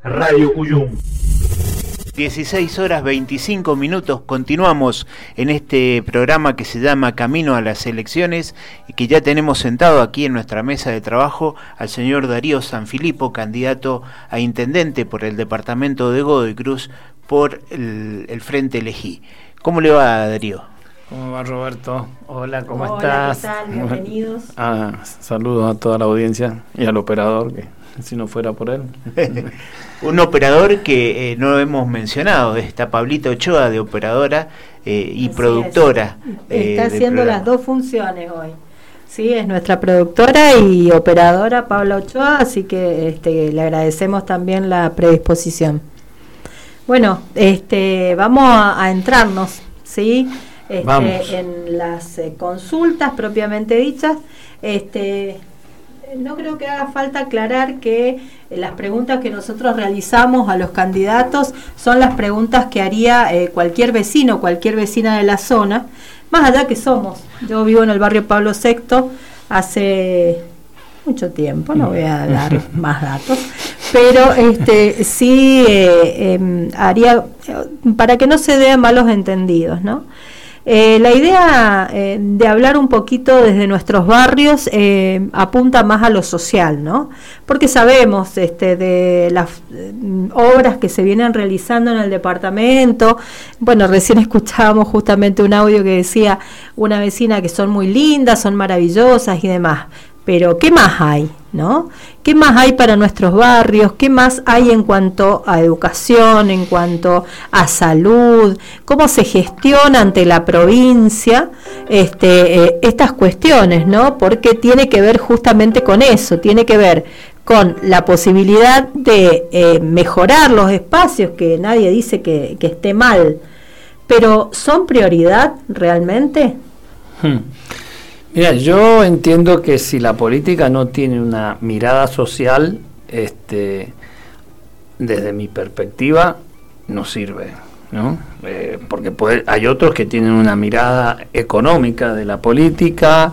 Radio Cuyum. 16 horas 25 minutos, continuamos en este programa que se llama Camino a las Elecciones y que ya tenemos sentado aquí en nuestra mesa de trabajo al señor Darío Sanfilippo, candidato a intendente por el departamento de Godoy Cruz por el Frente Elegí. ¿Cómo le va, Darío? ¿Cómo va, Roberto? Hola, ¿cómo Hola, estás? ¿qué tal? Bienvenidos. Saludos a toda la audiencia y al operador, que si no fuera por él. Un operador que no hemos mencionado, está Pablita Ochoa, de operadora y Así productora. Está haciendo las dos funciones hoy. Sí, es nuestra productora y operadora Pabla Ochoa, así que le agradecemos también la predisposición. Bueno, vamos a entrarnos, ¿sí? En las consultas propiamente dichas. No creo que haga falta aclarar que las preguntas que nosotros realizamos a los candidatos son las preguntas que haría cualquier vecino, cualquier vecina de la zona, más allá que somos. Yo vivo en el barrio Pablo VI hace mucho tiempo, no voy a dar más datos, pero sí haría, para que no se den malos entendidos, ¿no? La idea de hablar un poquito desde nuestros barrios apunta más a lo social, ¿no? Porque sabemos de las obras que se vienen realizando en el departamento. Bueno, recién escuchábamos justamente un audio que decía una vecina que son muy lindas, son maravillosas y demás. Pero ¿qué más hay, no? ¿Qué más hay para nuestros barrios? ¿Qué más hay en cuanto a educación, en cuanto a salud? ¿Cómo se gestiona ante la provincia estas cuestiones, no? Porque tiene que ver justamente con eso, tiene que ver con la posibilidad de mejorar los espacios, que nadie dice que esté mal, pero ¿son prioridad realmente? Mira, yo entiendo que si la política no tiene una mirada social, desde mi perspectiva, no sirve, ¿no? Porque hay otros que tienen una mirada económica de la política,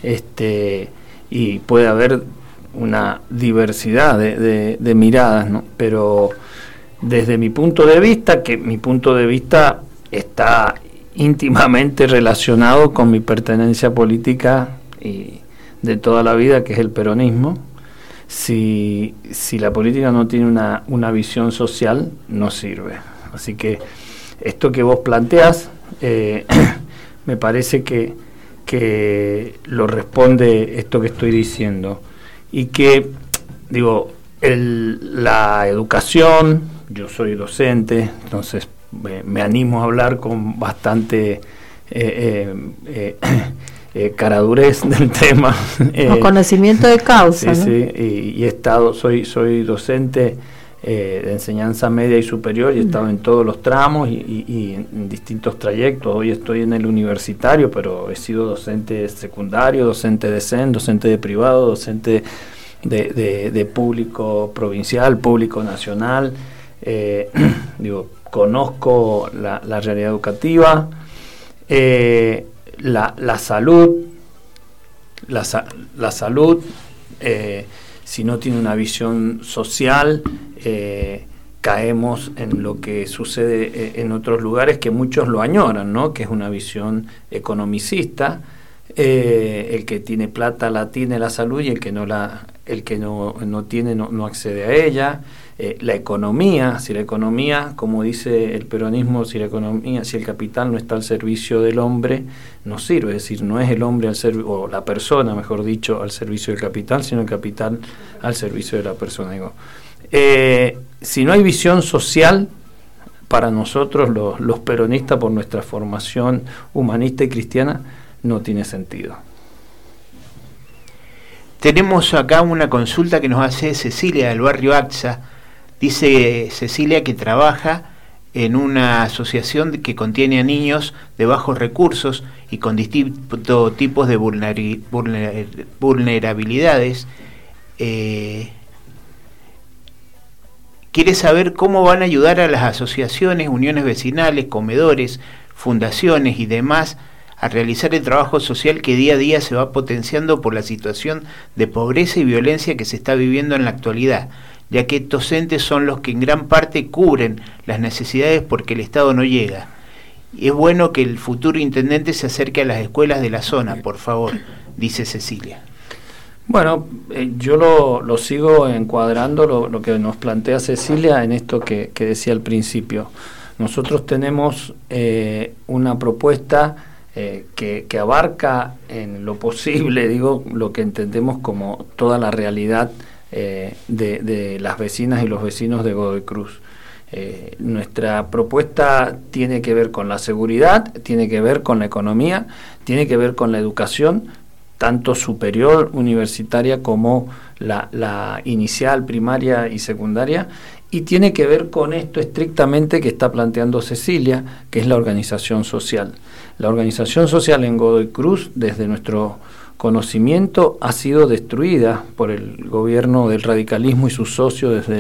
y puede haber una diversidad de miradas, ¿no? Pero desde mi punto de vista, que mi punto de vista está íntimamente relacionado con mi pertenencia política y de toda la vida, que es el peronismo. Si la política no tiene una visión social, no sirve. Así que esto que vos planteás me parece que lo responde esto que estoy diciendo, y que digo, la educación, yo soy docente, entonces me animo a hablar con bastante caradurez del tema. Conocimiento de causa, sí, ¿no? Sí, y he estado, soy docente de enseñanza media y superior, y he estado en todos los tramos y en distintos trayectos. Hoy estoy en el universitario, pero he sido docente secundario, docente de SEN, docente de privado, docente de público provincial, público nacional. Conozco la realidad educativa, la salud, la salud, si no tiene una visión social, caemos en lo que sucede en otros lugares que muchos lo añoran, ¿no? Que es una visión economicista. El que tiene plata la tiene la salud, y el que no tiene no accede a ella. La economía, como dice el peronismo, si el capital no está al servicio del hombre, no sirve. Es decir, no es el hombre o la persona, mejor dicho, al servicio del capital, sino el capital al servicio de la persona. Si no hay visión social, para nosotros los peronistas, por nuestra formación humanista y cristiana, no tiene sentido. Tenemos acá una consulta que nos hace Cecilia del barrio AXA. Dice Cecilia que trabaja en una asociación que contiene a niños de bajos recursos y con distintos tipos de vulnerabilidades. Quiere saber cómo van a ayudar a las asociaciones, uniones vecinales, comedores, fundaciones y demás a realizar el trabajo social que día a día se va potenciando por la situación de pobreza y violencia que se está viviendo en la actualidad, ya que estos entes son los que en gran parte cubren las necesidades porque el Estado no llega. Y es bueno que el futuro intendente se acerque a las escuelas de la zona, por favor, dice Cecilia. Bueno, yo lo sigo encuadrando, lo que nos plantea Cecilia en esto que decía al principio. Nosotros tenemos una propuesta que abarca en lo posible, digo, lo que entendemos como toda la realidad de las vecinas y los vecinos de Godoy Cruz. Nuestra propuesta tiene que ver con la seguridad, tiene que ver con la economía, tiene que ver con la educación, tanto superior, universitaria, como la inicial, primaria y secundaria, y tiene que ver con esto estrictamente que está planteando Cecilia, que es la organización social. La organización social en Godoy Cruz, desde nuestro conocimiento, ha sido destruida por el gobierno del radicalismo y sus socios desde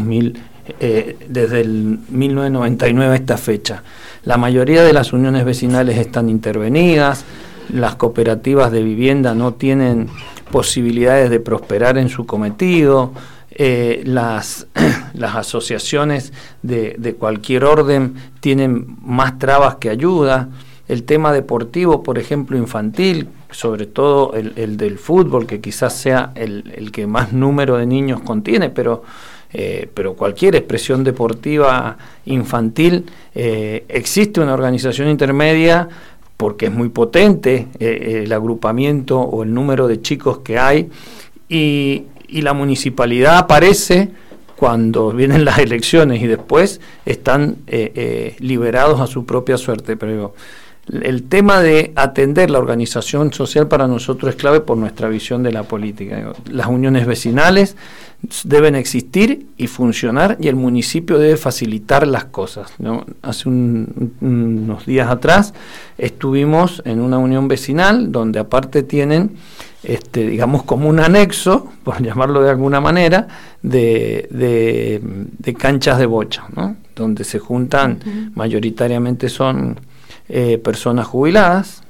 el 1999 a esta fecha. La mayoría de las uniones vecinales están intervenidas, las cooperativas de vivienda no tienen posibilidades de prosperar en su cometido, las asociaciones de cualquier orden tienen más trabas que ayuda. El tema deportivo, por ejemplo, infantil, sobre todo el del fútbol, que quizás sea el que más número de niños contiene, pero cualquier expresión deportiva infantil, existe una organización intermedia porque es muy potente el agrupamiento o el número de chicos que hay, y la municipalidad aparece cuando vienen las elecciones y después están liberados a su propia suerte. Pero el tema de atender la organización social para nosotros es clave por nuestra visión de la política. Las uniones vecinales deben existir y funcionar, y el municipio debe facilitar las cosas, ¿no? Hace unos días atrás estuvimos en una unión vecinal donde aparte tienen, digamos, como un anexo, por llamarlo de alguna manera, de canchas de bocha, ¿no? Donde se juntan, mayoritariamente son personas jubiladas.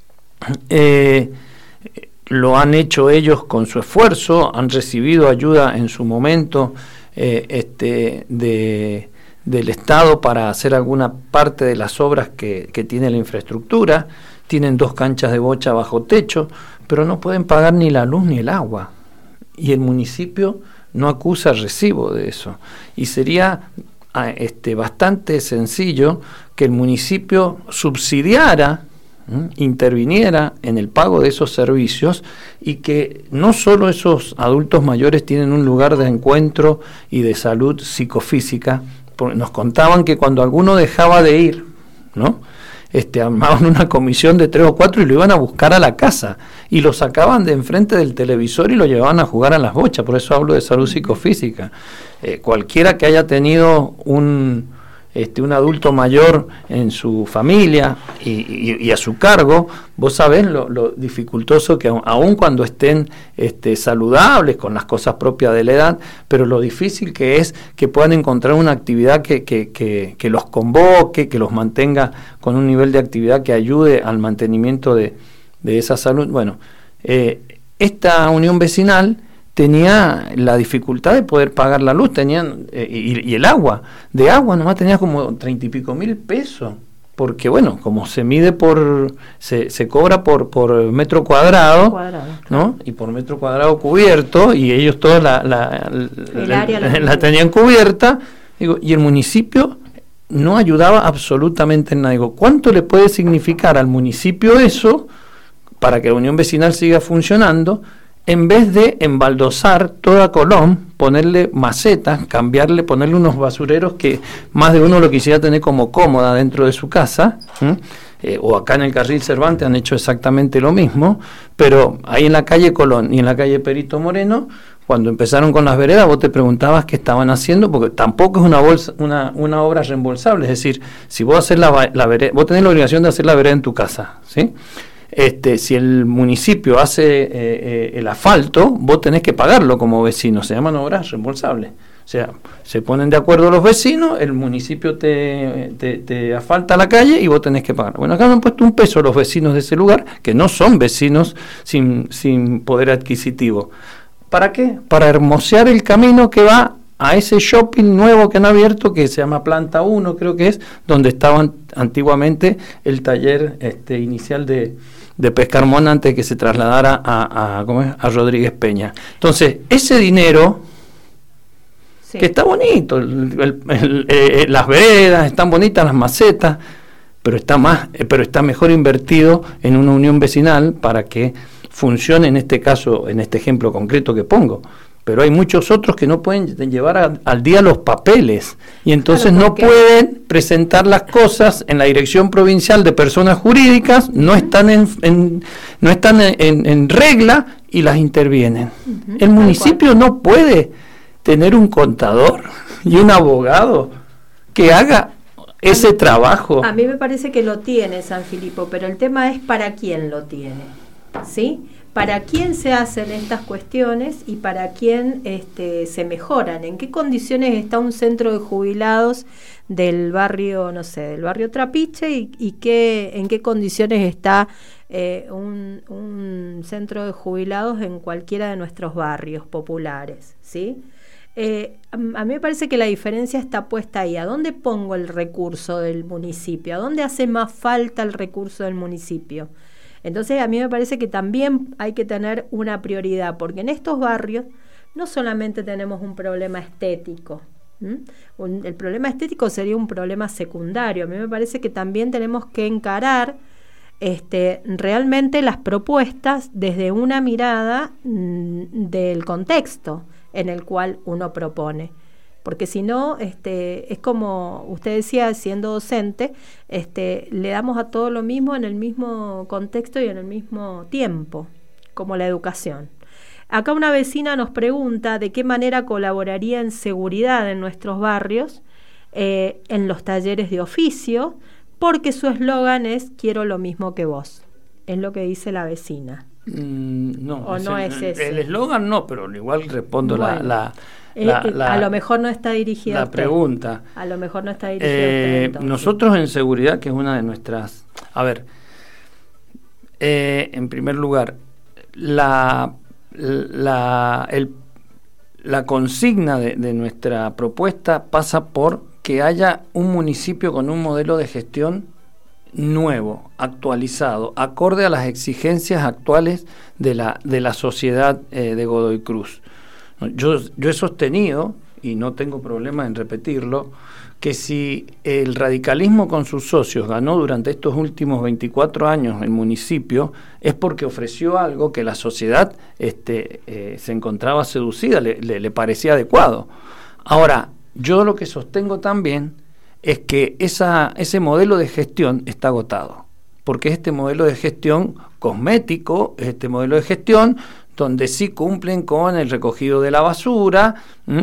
Lo han hecho ellos con su esfuerzo, han recibido ayuda en su momento del Estado para hacer alguna parte de las obras que tiene la infraestructura. Tienen 2 canchas de bocha bajo techo, pero no pueden pagar ni la luz ni el agua, y el municipio no acusa recibo de eso. Y sería bastante sencillo que el municipio subsidiara, interviniera en el pago de esos servicios, y que no solo esos adultos mayores tienen un lugar de encuentro y de salud psicofísica, porque nos contaban que cuando alguno dejaba de ir, ¿no?, armaban una comisión de 3 o 4 y lo iban a buscar a la casa y lo sacaban de enfrente del televisor y lo llevaban a jugar a las bochas. Por eso hablo de salud psicofísica. Cualquiera que haya tenido un adulto mayor en su familia y a su cargo, vos sabés lo dificultoso que aun cuando estén saludables con las cosas propias de la edad, pero lo difícil que es que puedan encontrar una actividad que los convoque, que los mantenga con un nivel de actividad que ayude al mantenimiento de esa salud. Bueno, esta unión vecinal tenía la dificultad de poder pagar la luz, tenían y el agua. De agua nomás tenía como 30 y pico mil pesos, porque bueno, como se mide se cobra por metro cuadrado, ¿no? Y por metro cuadrado cubierto, y ellos todos la tenían cubierta, digo, y el municipio no ayudaba absolutamente en nada. Digo, ¿cuánto le puede significar al municipio eso para que la unión vecinal siga funcionando? En vez de embaldosar toda Colón, ponerle macetas, ponerle unos basureros que más de uno lo quisiera tener como cómoda dentro de su casa, o acá en el Carril Cervantes han hecho exactamente lo mismo, pero ahí en la calle Colón y en la calle Perito Moreno, cuando empezaron con las veredas, vos te preguntabas qué estaban haciendo, porque tampoco es una obra reembolsable. Es decir, si vos haces la vereda, vos tenés la obligación de hacer la vereda en tu casa, ¿sí? Si el municipio hace el asfalto, vos tenés que pagarlo como vecino, se llaman obras reembolsables. O sea, se ponen de acuerdo los vecinos, el municipio te asfalta la calle y vos tenés que pagar. Bueno, acá me han puesto $1 los vecinos de ese lugar, que no son vecinos sin poder adquisitivo. ¿Para qué? Para hermosear el camino que va a ese shopping nuevo que han abierto, que se llama Planta 1, creo que es, donde estaba antiguamente el taller inicial de Pescarmona antes de que se trasladara a Rodríguez Peña. Entonces, ese dinero, sí, que está bonito, las veredas, están bonitas las macetas, pero está mejor invertido en una unión vecinal para que funcione, en este caso, en este ejemplo concreto que pongo. Pero hay muchos otros que no pueden llevar al día los papeles y entonces no pueden presentar las cosas en la Dirección Provincial de Personas Jurídicas, no están en regla y las intervienen. Uh-huh. El municipio no puede tener un contador y un abogado que haga ese trabajo. A mí me parece que lo tiene San Filipo, pero el tema es para quién lo tiene, ¿sí? ¿Para quién se hacen estas cuestiones y para quién se mejoran? ¿En qué condiciones está un centro de jubilados del barrio, no sé, del barrio Trapiche y en qué condiciones está un centro de jubilados en cualquiera de nuestros barrios populares, ¿sí? A mí me parece que la diferencia está puesta ahí. ¿A dónde pongo el recurso del municipio? ¿A dónde hace más falta el recurso del municipio? Entonces a mí me parece que también hay que tener una prioridad, porque en estos barrios no solamente tenemos un problema estético, el problema estético sería un problema secundario. A mí me parece que también tenemos que encarar realmente las propuestas desde una mirada del contexto en el cual uno propone. Porque si no, es como usted decía, siendo docente, le damos a todo lo mismo en el mismo contexto y en el mismo tiempo, como la educación. Acá una vecina nos pregunta de qué manera colaboraría en seguridad en nuestros barrios, en los talleres de oficio, porque su eslogan es "quiero lo mismo que vos". Es lo que dice la vecina. No, ¿O no es ese? El eslogan no, pero igual respondo bueno. A lo mejor no está dirigida la pregunta. A lo mejor no está dirigida a usted, nosotros en seguridad, que es una de nuestras... A ver, en primer lugar, la consigna de nuestra propuesta pasa por que haya un municipio con un modelo de gestión nuevo, actualizado, acorde a las exigencias actuales de la sociedad de Godoy Cruz. Yo he sostenido, y no tengo problema en repetirlo, que si el radicalismo con sus socios ganó durante estos últimos 24 años el municipio, es porque ofreció algo que la sociedad se encontraba seducida, le parecía adecuado. Ahora, yo lo que sostengo también es que ese modelo de gestión está agotado, porque este modelo de gestión cosmético, este modelo de gestión donde sí cumplen con el recogido de la basura,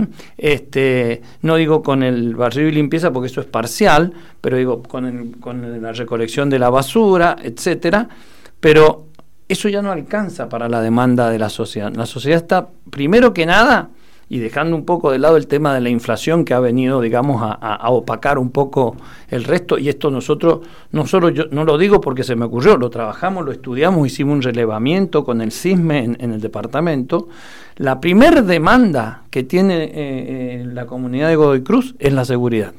no digo con el barrido y limpieza porque eso es parcial, pero digo con la recolección de la basura, etcétera, pero eso ya no alcanza para la demanda de la sociedad. La sociedad está, primero que nada, y dejando un poco de lado el tema de la inflación que ha venido, digamos, a opacar un poco el resto, y esto nosotros, no solo yo, no lo digo porque se me ocurrió, lo trabajamos, lo estudiamos, hicimos un relevamiento con el CISME en el departamento. La primer demanda que tiene la comunidad de Godoy Cruz es la seguridad.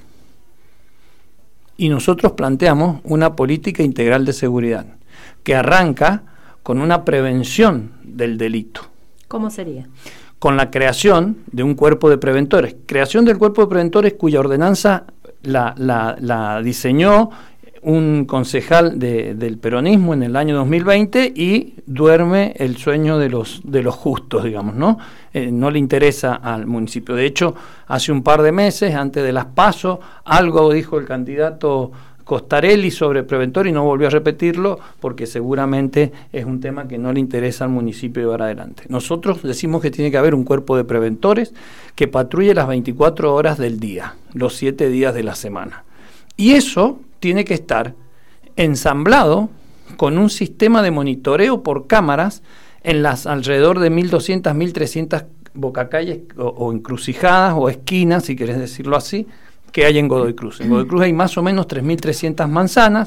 Y nosotros planteamos una política integral de seguridad que arranca con una prevención del delito. ¿Cómo sería? Con la creación de un cuerpo de preventores. Creación del cuerpo de preventores cuya ordenanza la diseñó un concejal del peronismo en el año 2020 y duerme el sueño de los justos, digamos, ¿no? No le interesa al municipio. De hecho, hace un par de meses, antes de las PASO, algo dijo el candidato Costarelli sobre preventor y no volvió a repetirlo porque seguramente es un tema que no le interesa al municipio llevar adelante. Nosotros decimos que tiene que haber un cuerpo de preventores que patrulle las 24 horas del día, los 7 días de la semana. Y eso tiene que estar ensamblado con un sistema de monitoreo por cámaras en las alrededor de 1.200, 1.300 bocacalles o encrucijadas o esquinas, si querés decirlo así, que hay en Godoy Cruz. En Godoy Cruz hay más o menos 3.300 manzanas,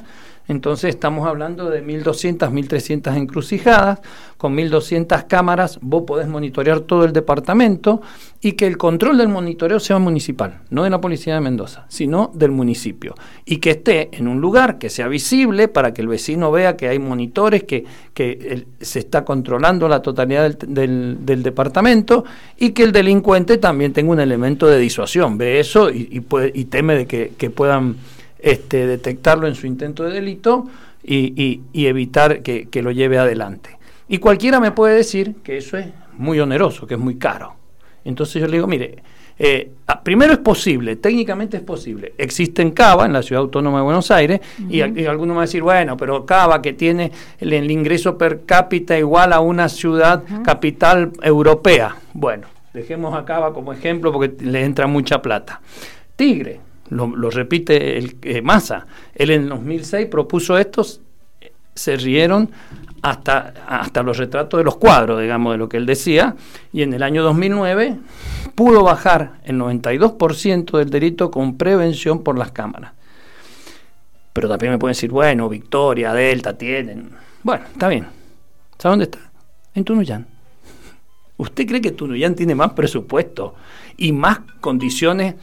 Entonces estamos hablando de 1.200, 1.300 encrucijadas, con 1.200 cámaras vos podés monitorear todo el departamento y que el control del monitoreo sea municipal, no de la Policía de Mendoza, sino del municipio. Y que esté en un lugar que sea visible para que el vecino vea que hay monitores, que se está controlando la totalidad del departamento y que el delincuente también tenga un elemento de disuasión. Ve eso y teme de que puedan detectarlo en su intento de delito y evitar que lo lleve adelante. Y cualquiera me puede decir que eso es muy oneroso, que es muy caro. Entonces yo le digo, mire, primero es posible, técnicamente es posible. Existe en Cava, en la Ciudad Autónoma de Buenos Aires, y alguno me va a decir, bueno, pero Cava, que tiene el ingreso per cápita igual a una ciudad capital europea. Bueno, dejemos a Cava como ejemplo porque le entra mucha plata. Tigre, lo repite Massa, él en 2006 propuso estos, se rieron hasta los retratos de los cuadros, digamos, de lo que él decía, y en el año 2009 pudo bajar el 92% del delito con prevención por las cámaras. Pero también me pueden decir, bueno, Victoria, Delta tienen... Bueno, está bien. ¿Sabe dónde está? En Tunuyán. ¿Usted cree que Tunuyán tiene más presupuesto y más condiciones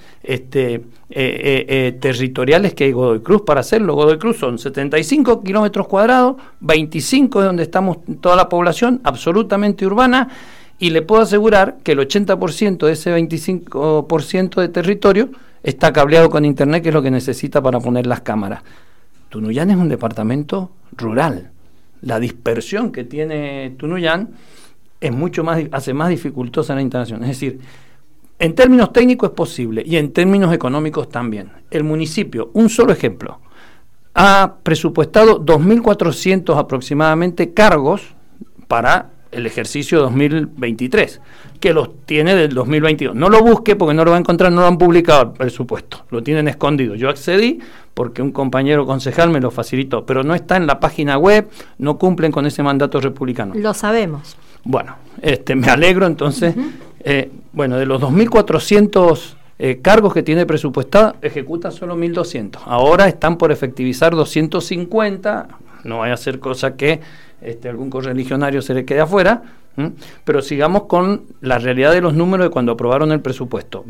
territoriales que Godoy Cruz para hacerlo? Godoy Cruz son 75 kilómetros cuadrados, 25 es donde estamos toda la población, absolutamente urbana, y le puedo asegurar que el 80% de ese 25% de territorio está cableado con internet, que es lo que necesita para poner las cámaras. Tunuyán es un departamento rural. La dispersión que tiene Tunuyán es mucho más, hace más dificultosa la instalación. Es decir, en términos técnicos es posible y en términos económicos también. El municipio, un solo ejemplo, ha presupuestado 2.400 aproximadamente cargos para el ejercicio 2023, que los tiene del 2022. No lo busque porque no lo va a encontrar, no lo han publicado el presupuesto, lo tienen escondido. Yo accedí porque un compañero concejal me lo facilitó, pero no está en la página web, no cumplen con ese mandato republicano. Lo sabemos. Bueno, me alegro entonces. Bueno, de los 2.400 cargos que tiene presupuestado, ejecuta solo 1.200. Ahora están por efectivizar 250, no vaya a ser cosa que algún correligionario se le quede afuera, pero sigamos con la realidad de los números de cuando aprobaron el presupuesto.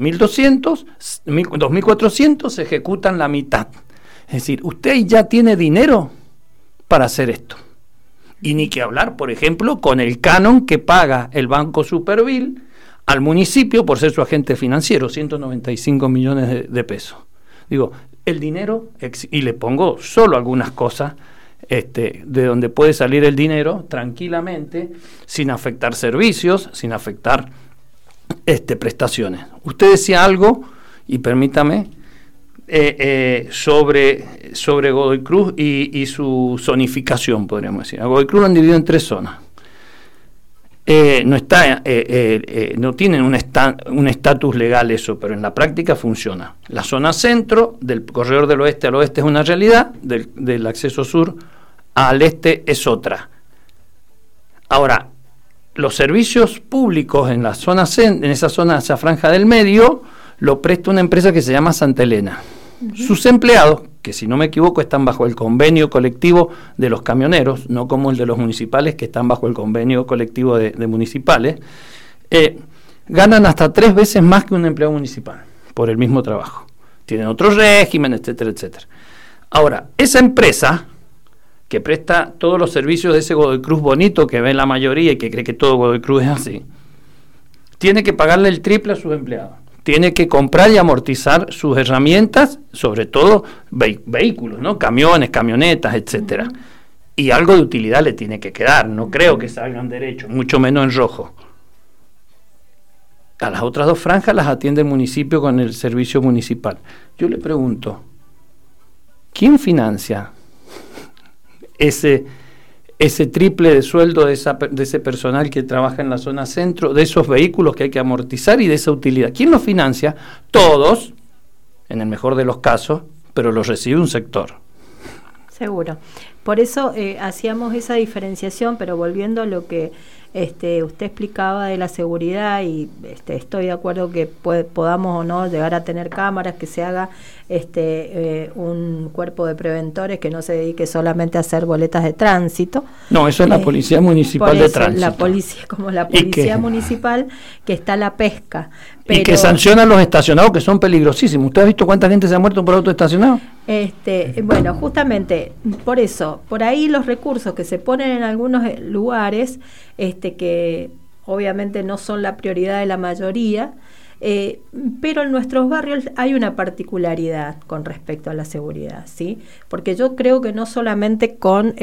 2.400 se ejecutan la mitad. Es decir, usted ya tiene dinero para hacer esto. Y ni que hablar, por ejemplo, con el canon que paga el Banco Supervil al municipio por ser su agente financiero, 195 millones de pesos. Digo, el dinero, y le pongo solo algunas cosas, de donde puede salir el dinero tranquilamente, sin afectar servicios, sin afectar prestaciones. Usted decía algo, y permítame, sobre Godoy Cruz y su zonificación, podríamos decir. A Godoy Cruz lo han dividido en 3 zonas. No tienen un estatus legal eso, pero en la práctica funciona. La zona centro, del corredor del oeste al oeste es una realidad, del acceso sur al este es otra. Ahora, los servicios públicos en la zona en esa zona, esa franja del medio, lo presta una empresa que se llama Santa Elena. Sus empleados, que si no me equivoco están bajo el convenio colectivo de los camioneros, no como el de los municipales que están bajo el convenio colectivo de municipales, ganan hasta 3 veces más que un empleado municipal por el mismo trabajo. Tienen otro régimen, etcétera, etcétera. Ahora, esa empresa que presta todos los servicios de ese Godoy Cruz bonito que ve la mayoría y que cree que todo Godoy Cruz es así, tiene que pagarle el triple a sus empleados. Tiene que comprar y amortizar sus herramientas, sobre todo vehículos, ¿no? Camiones, camionetas, etcétera. Y algo de utilidad le tiene que quedar. No creo que salgan derechos, mucho menos en rojo. A las otras 2 franjas las atiende el municipio con el servicio municipal. Yo le pregunto, ¿quién financia ese triple de sueldo de ese personal que trabaja en la zona centro, de esos vehículos que hay que amortizar y de esa utilidad? ¿Quién los financia? Todos, en el mejor de los casos, pero los recibe un sector. Seguro. Por eso hacíamos esa diferenciación, pero volviendo a lo que Usted explicaba de la seguridad y estoy de acuerdo que podamos o no llegar a tener cámaras, que se haga un cuerpo de preventores que no se dedique solamente a hacer boletas de tránsito. No, eso es la Policía Municipal de Tránsito. La policía municipal, que está la pesca. Pero, y que sanciona a los estacionados, que son peligrosísimos. ¿Usted ha visto cuánta gente se ha muerto por auto estacionado? Bueno, justamente por eso, por ahí los recursos que se ponen en algunos lugares, que obviamente no son la prioridad de la mayoría, pero en nuestros barrios hay una particularidad con respecto a la seguridad, ¿sí? Porque yo creo que no solamente con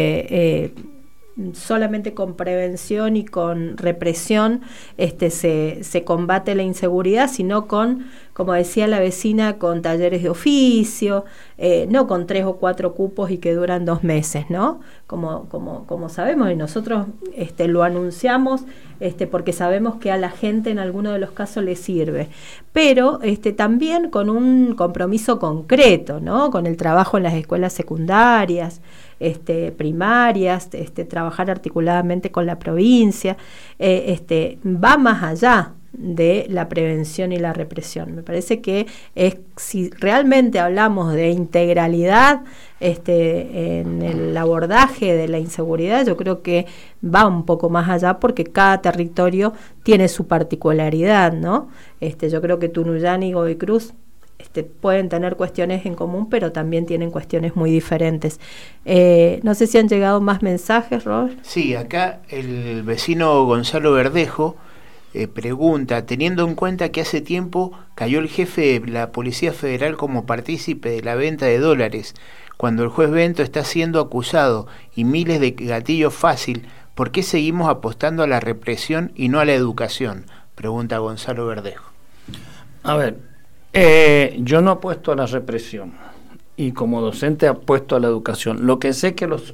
prevención y con represión se combate la inseguridad, sino con, como decía la vecina, con talleres de oficio, no con 3 o 4 cupos y que duran 2 meses, ¿no? Como sabemos, y nosotros lo anunciamos porque sabemos que a la gente en alguno de los casos le sirve, pero también con un compromiso concreto, ¿no? Con el trabajo en las escuelas secundarias, primarias, trabajar articuladamente con la provincia, va más allá de la prevención y la represión. Me parece que si realmente hablamos de integralidad en el abordaje de la inseguridad, yo creo que va un poco más allá, porque cada territorio tiene su particularidad, ¿no? Yo creo que Tunuyán y Godoy Cruz pueden tener cuestiones en común, pero también tienen cuestiones muy diferentes. No sé si han llegado más mensajes, Robert. Sí, acá el vecino Gonzalo Verdejo pregunta, teniendo en cuenta que hace tiempo cayó el jefe de la Policía Federal como partícipe de la venta de dólares, cuando el juez Bento está siendo acusado y miles de gatillos fácil, ¿por qué seguimos apostando a la represión y no a la educación? Pregunta Gonzalo Verdejo. A ver, yo no apuesto a la represión y como docente apuesto a la educación. Lo que sé que los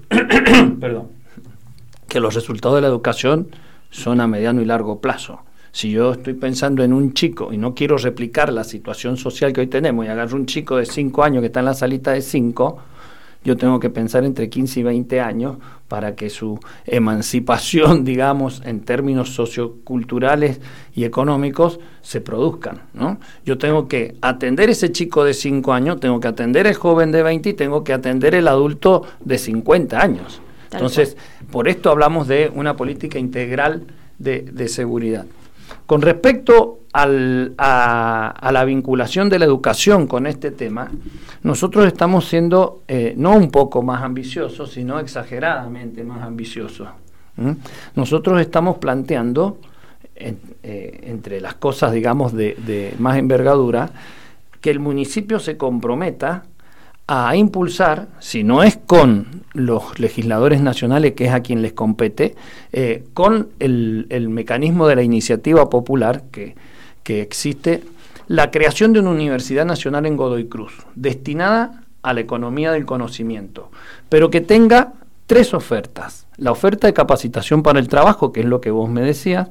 que los resultados de la educación son a mediano y largo plazo. Si yo estoy pensando en un chico y no quiero replicar la situación social que hoy tenemos y agarro un chico de 5 años que está en la salita de 5, yo tengo que pensar entre 15 y 20 años para que su emancipación, digamos, en términos socioculturales y económicos, se produzcan, ¿no? Yo tengo que atender ese chico de 5 años, tengo que atender el joven de 20 y tengo que atender el adulto de 50 años. Entonces, por esto hablamos de una política integral de seguridad. Con respecto a la vinculación de la educación con este tema, nosotros estamos siendo no un poco más ambiciosos, sino exageradamente más ambiciosos. Nosotros estamos planteando, entre las cosas, digamos, de más envergadura, que el municipio se comprometa a impulsar, si no es con los legisladores nacionales, que es a quien les compete, con el mecanismo de la iniciativa popular que existe, la creación de una universidad nacional en Godoy Cruz, destinada a la economía del conocimiento, pero que tenga 3 ofertas: la oferta de capacitación para el trabajo, que es lo que vos me decías,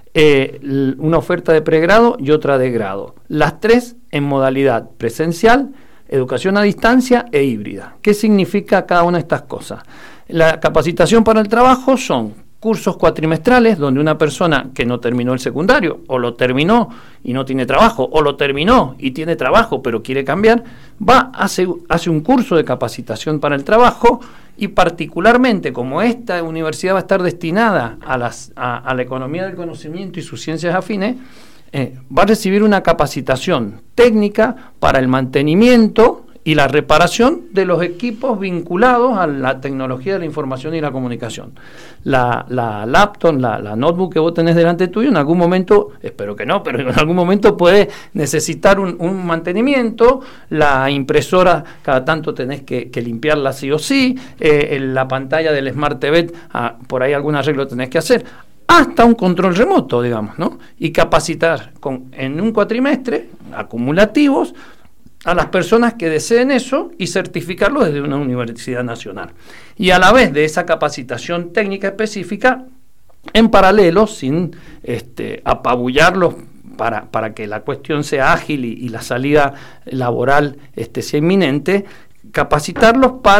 una oferta de pregrado y otra de grado, las 3 en modalidad presencial, educación a distancia e híbrida. ¿Qué significa cada una de estas cosas? La capacitación para el trabajo son cursos cuatrimestrales donde una persona que no terminó el secundario, o lo terminó y no tiene trabajo, o lo terminó y tiene trabajo pero quiere cambiar, hace un curso de capacitación para el trabajo, y particularmente como esta universidad va a estar destinada a la economía del conocimiento y sus ciencias afines, va a recibir una capacitación técnica para el mantenimiento y la reparación de los equipos vinculados a la tecnología de la información y la comunicación. La laptop, la notebook que vos tenés delante tuyo, en algún momento, espero que no, pero en algún momento puede necesitar un mantenimiento. La impresora, cada tanto tenés que limpiarla sí o sí. La pantalla del Smart TV, por ahí algún arreglo tenés que hacer. Hasta un control remoto, digamos, ¿no? Y capacitar en un cuatrimestre, acumulativos, a las personas que deseen eso y certificarlo desde una universidad nacional. Y a la vez de esa capacitación técnica específica, en paralelo, sin apabullarlos para que la cuestión sea ágil y la salida laboral sea inminente, capacitarlos para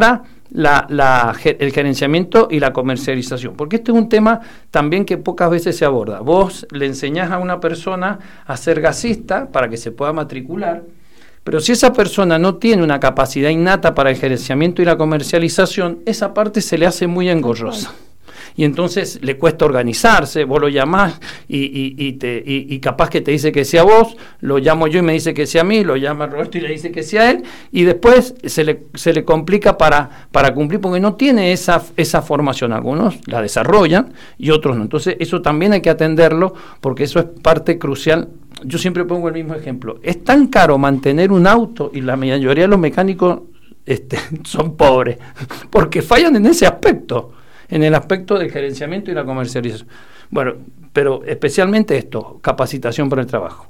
el gerenciamiento y la comercialización, porque este es un tema también que pocas veces se aborda. Vos le enseñás a una persona a ser gasista para que se pueda matricular, pero si esa persona no tiene una capacidad innata para el gerenciamiento y la comercialización, esa parte se le hace muy engorrosa. Y entonces le cuesta organizarse, vos lo llamás y capaz que te dice que sea vos, lo llamo yo y me dice que sea a mí, lo llama Roberto y le dice que sea él, y después se le complica para cumplir porque no tiene esa formación. Algunos la desarrollan y otros no. Entonces eso también hay que atenderlo porque eso es parte crucial. Yo siempre pongo el mismo ejemplo. Es tan caro mantener un auto y la mayoría de los mecánicos son pobres porque fallan en ese aspecto. En el aspecto del gerenciamiento y la comercialización. Bueno, pero especialmente esto, capacitación para el trabajo.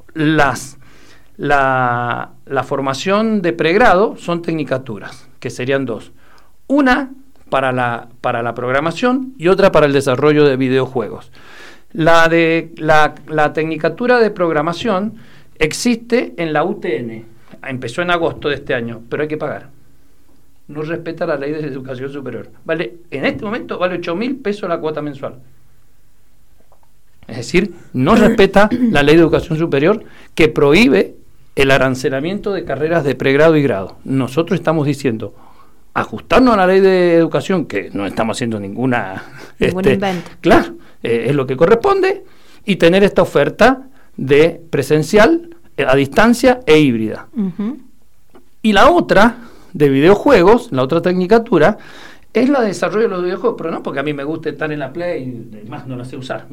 La formación de pregrado son tecnicaturas, que serían dos. Una para la programación y otra para el desarrollo de videojuegos. La tecnicatura de programación existe en la UTN. Empezó en agosto de este año, pero hay que pagar. No respeta la ley de educación superior. En este momento vale 8.000 pesos la cuota mensual. Es decir, no respeta la ley de educación superior que prohíbe el arancelamiento de carreras de pregrado y grado. Nosotros estamos diciendo, ajustarnos a la ley de educación, que no estamos haciendo ningún invento. Claro, es lo que corresponde, y tener esta oferta de presencial, a distancia e híbrida. Uh-huh. Y la otra de videojuegos, la otra tecnicatura, es la de desarrollo de los videojuegos, pero no porque a mí me guste estar en la Play, y además no la sé usar.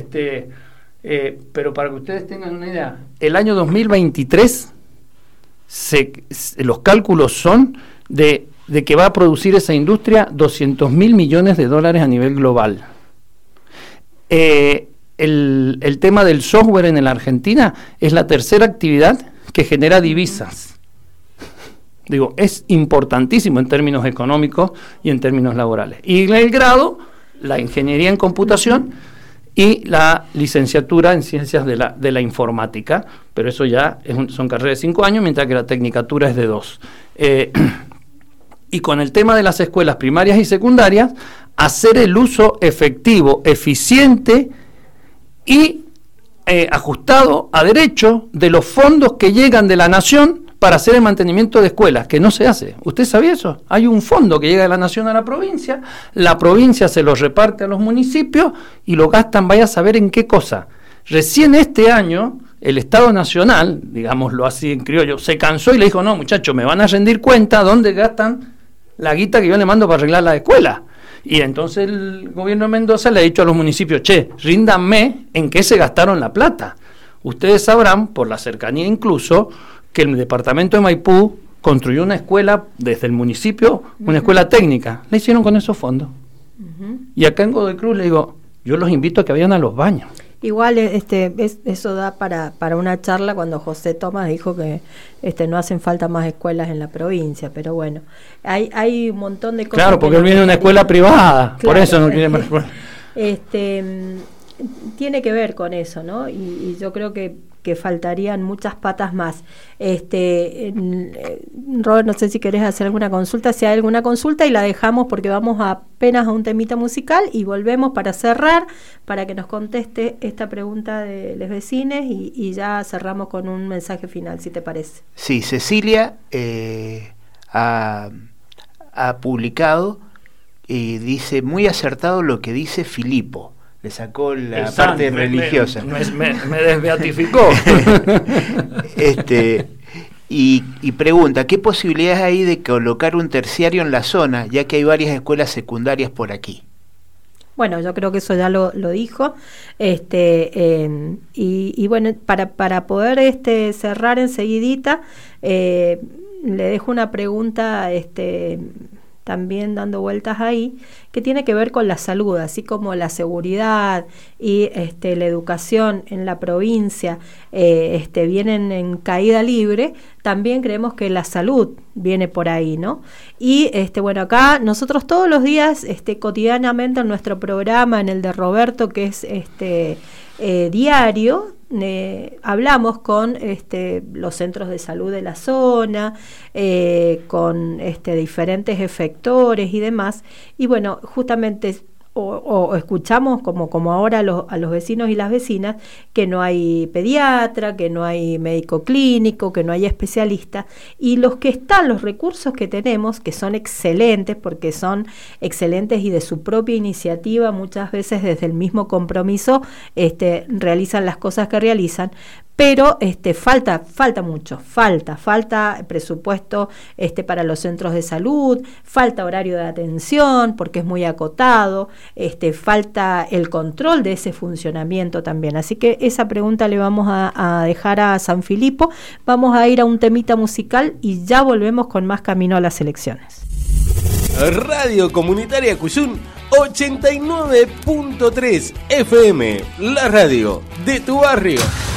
Pero para que ustedes tengan una idea, el año 2023 los cálculos son de que va a producir esa industria $200.000 millones a nivel global. El tema del software en la Argentina es la tercera actividad que genera divisas. Digo, es importantísimo en términos económicos y en términos laborales. Y el grado, la ingeniería en computación y la licenciatura en ciencias de la informática, pero eso ya son carreras de 5 años, mientras que la tecnicatura es de 2. Y con el tema de las escuelas primarias y secundarias, hacer el uso efectivo, eficiente y ajustado a derecho de los fondos que llegan de la nación para hacer el mantenimiento de escuelas, que no se hace. ¿Usted sabía eso? Hay un fondo que llega de la nación a la provincia se lo reparte a los municipios y lo gastan, vaya a saber en qué cosa. Recién este año, el Estado Nacional, digámoslo así en criollo, se cansó y le dijo, no muchachos, me van a rendir cuenta dónde gastan la guita que yo le mando para arreglar la escuela. Y entonces el gobierno de Mendoza le ha dicho a los municipios, ríndanme en qué se gastaron la plata. Ustedes sabrán, por la cercanía incluso, que el departamento de Maipú construyó una escuela desde el municipio, una escuela técnica. La hicieron con esos fondos. Uh-huh. Y acá en Godoy Cruz le digo, yo los invito a que vayan a los baños. Igual eso da para una charla cuando José Tomás dijo que no hacen falta más escuelas en la provincia, pero bueno, hay un montón de cosas. Claro, porque él viene de una escuela privada, claro, por eso no quiere más escuelas. Tiene que ver con eso, ¿no? Y yo creo que faltarían muchas patas más. Robert, no sé si querés hacer alguna consulta, si hay alguna consulta, y la dejamos porque vamos apenas a un temita musical y volvemos para cerrar, para que nos conteste esta pregunta de los vecinos y ya cerramos con un mensaje final, si te parece. Sí, Cecilia ha publicado y dice, muy acertado lo que dice Filipo. Le sacó la parte religiosa. Me desbeatificó. Y pregunta, ¿qué posibilidades hay de colocar un terciario en la zona, ya que hay varias escuelas secundarias por aquí? Bueno, yo creo que eso ya lo dijo. Y bueno, para poder cerrar enseguidita, le dejo una pregunta también dando vueltas ahí, que tiene que ver con la salud, así como la seguridad y la educación en la provincia vienen en caída libre, también creemos que la salud viene por ahí, ¿no? Y bueno, acá nosotros todos los días, cotidianamente en nuestro programa, en el de Roberto, que es diario, hablamos con los centros de salud de la zona, con diferentes efectores y demás, y bueno, justamente o escuchamos como ahora a los vecinos y las vecinas que no hay pediatra, que no hay médico clínico, que no hay especialista, y los recursos que tenemos, que son excelentes, porque son excelentes y de su propia iniciativa, muchas veces desde el mismo compromiso realizan las cosas que realizan, pero falta mucho, falta presupuesto para los centros de salud, falta horario de atención porque es muy acotado, falta el control de ese funcionamiento también. Así que esa pregunta le vamos a dejar a San Filipo. Vamos a ir a un temita musical y ya volvemos con más Camino a las Elecciones. Radio Comunitaria Cuyún 89.3 FM, la radio de tu barrio.